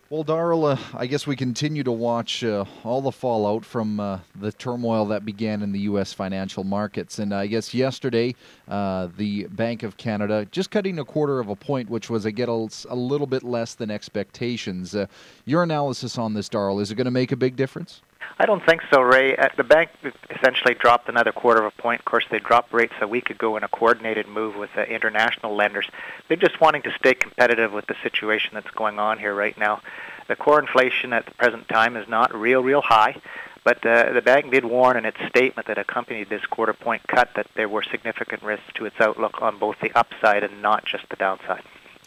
Well, Darrell, I guess we continue to watch all the fallout from the turmoil that began in the U.S. financial markets. And I guess yesterday, the Bank of Canada just cutting a quarter of a point, which was, a little bit less than expectations. Your analysis on this, Darrell, is it going to make a big difference? I don't think so, Ray. The bank essentially dropped another quarter of a point. Of course, they dropped rates a week ago in a coordinated move with international lenders. They're just wanting to stay competitive with the situation that's going on here right now. The core inflation at the present time is not real high, but the bank did warn in its statement that accompanied this quarter point cut that there were significant risks to its outlook on both the upside and not just the downside.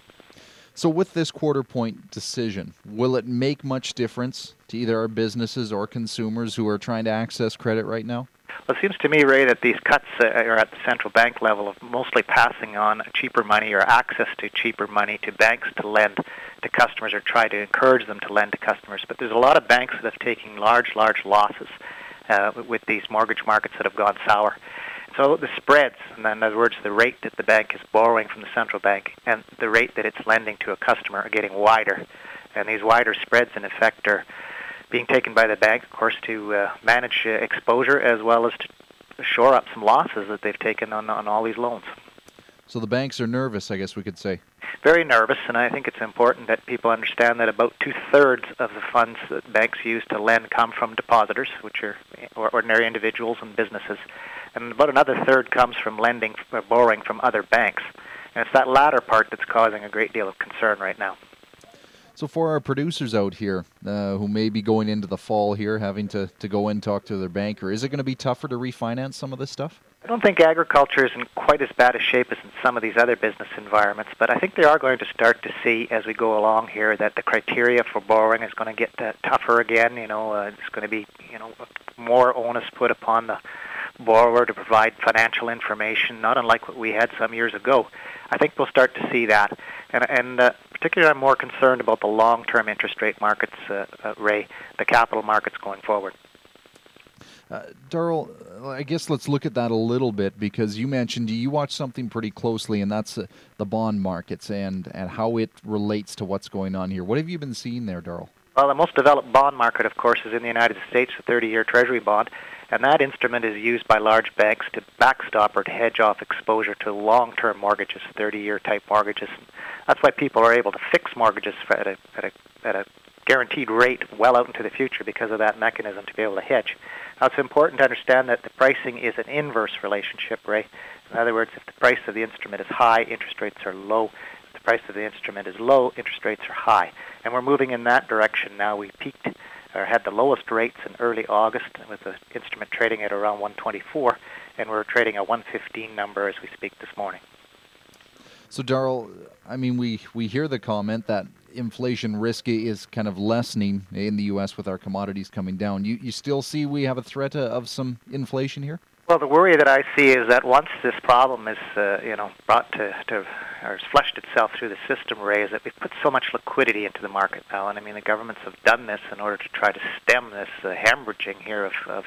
So with this quarter point decision, will it make much difference to either our businesses or consumers who are trying to access credit right now? Well, it seems to me, Ray, that these cuts are at the central bank level of mostly passing on cheaper money or access to cheaper money to banks to lend to customers or try to encourage them to lend to customers. But there's a lot of banks that have taken large losses with these mortgage markets that have gone sour. So the spreads, in other words, the rate that the bank is borrowing from the central bank and the rate that it's lending to a customer are getting wider. And these wider spreads, in effect, are being taken by the bank, of course, to manage exposure as well as to shore up some losses that they've taken on all these loans. So the banks are nervous, I guess we could say. Very nervous, and I think it's important that people understand that about two-thirds of the funds that banks use to lend come from depositors, which are ordinary individuals and businesses. And about another third comes from lending or borrowing from other banks. And it's that latter part that's causing a great deal of concern right now. So for our producers out here who may be going into the fall here, having to go and talk to their banker, is it going to be tougher to refinance some of this stuff? I don't think agriculture is in quite as bad a shape as in some of these other business environments, but I think they are going to start to see as we go along here that the criteria for borrowing is going to get tougher again. It's going to be more onus put upon the borrower to provide financial information, not unlike what we had some years ago. I think we'll start to see that. And particularly I'm more concerned about the long-term interest rate markets, Ray, the capital markets going forward. Darrell, I guess let's look at that a little bit because you mentioned you watch something pretty closely, and that's the bond markets and how it relates to what's going on here. What have you been seeing there, Darrell? Well, the most developed bond market, of course, is in the United States, the 30-year Treasury bond, and that instrument is used by large banks to backstop or to hedge off exposure to long-term mortgages, 30-year type mortgages. That's why people are able to fix mortgages at a guaranteed rate well out into the future because of that mechanism to be able to hedge. Now, it's important to understand that the pricing is an inverse relationship, Ray. In other words, if the price of the instrument is high, interest rates are low. If the price of the instrument is low, interest rates are high. And we're moving in that direction now. We peaked or had the lowest rates in early August with the instrument trading at around 124, and we're trading a 115 number as we speak this morning. So, Darrell, I mean, we hear the comment that inflation risk is kind of lessening in the U.S. with our commodities coming down. You still see we have a threat of some inflation here? Well, the worry that I see is that once this problem is, brought to or has flushed itself through the system, Ray, is that we've put so much liquidity into the market now, and I mean the governments have done this in order to try to stem this hemorrhaging here of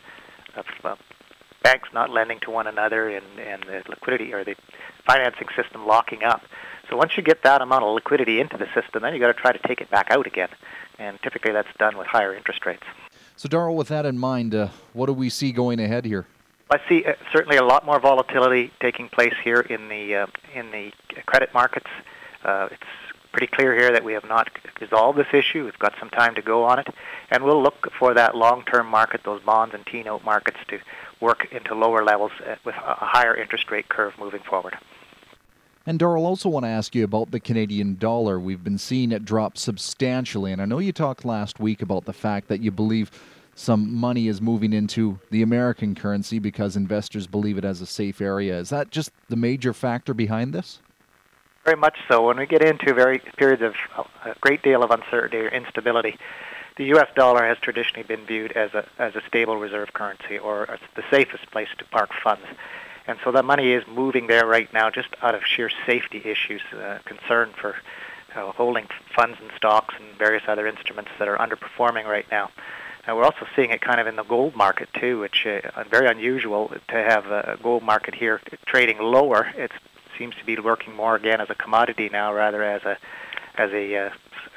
banks not lending to one another and the liquidity or the financing system locking up. So once you get that amount of liquidity into the system, then you got to try to take it back out again, and typically that's done with higher interest rates. So, Darrell, with that in mind, what do we see going ahead here? I see certainly a lot more volatility taking place here in the credit markets. It's pretty clear here that we have not resolved this issue. We've got some time to go on it, and we'll look for that long-term market, those bonds and T-note markets, to work into lower levels with a higher interest rate curve moving forward. And Darrell, also want to ask you about the Canadian dollar. We've been seeing it drop substantially, and I know you talked last week about the fact that you believe some money is moving into the American currency because investors believe it as a safe area. Is that just the major factor behind this? Very much so. When we get into periods of a great deal of uncertainty or instability, the U.S. dollar has traditionally been viewed as a stable reserve currency or as the safest place to park funds. And so that money is moving there right now just out of sheer safety issues, concern for holding funds and stocks and various other instruments that are underperforming right now. We're also seeing it kind of in the gold market too, which is very unusual to have a gold market here trading lower. It seems to be working more again as a commodity now rather as a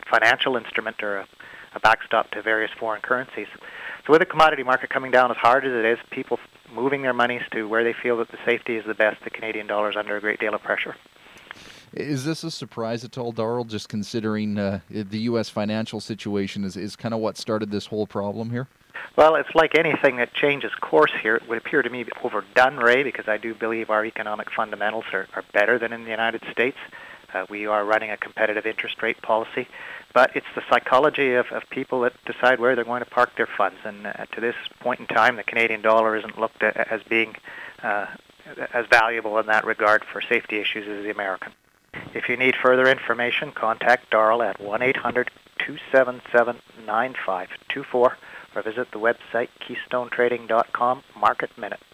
financial instrument or a backstop to various foreign currencies. So with the commodity market coming down as hard as it is, people moving their monies to where they feel that the safety is the best, the Canadian dollar is under a great deal of pressure. Is this a surprise at all, Darryl, just considering the U.S. financial situation is kind of what started this whole problem here? Well, it's like anything that changes course here. It would appear to me overdone, Ray, because I do believe our economic fundamentals are better than in the United States. We are running a competitive interest rate policy, but it's the psychology of people that decide where they're going to park their funds. And to this point in time, the Canadian dollar isn't looked at as being as valuable in that regard for safety issues as the American. If you need further information, contact Darryl at 1-800-277-9524 or visit the website KeystoneTrading.com Market Minute.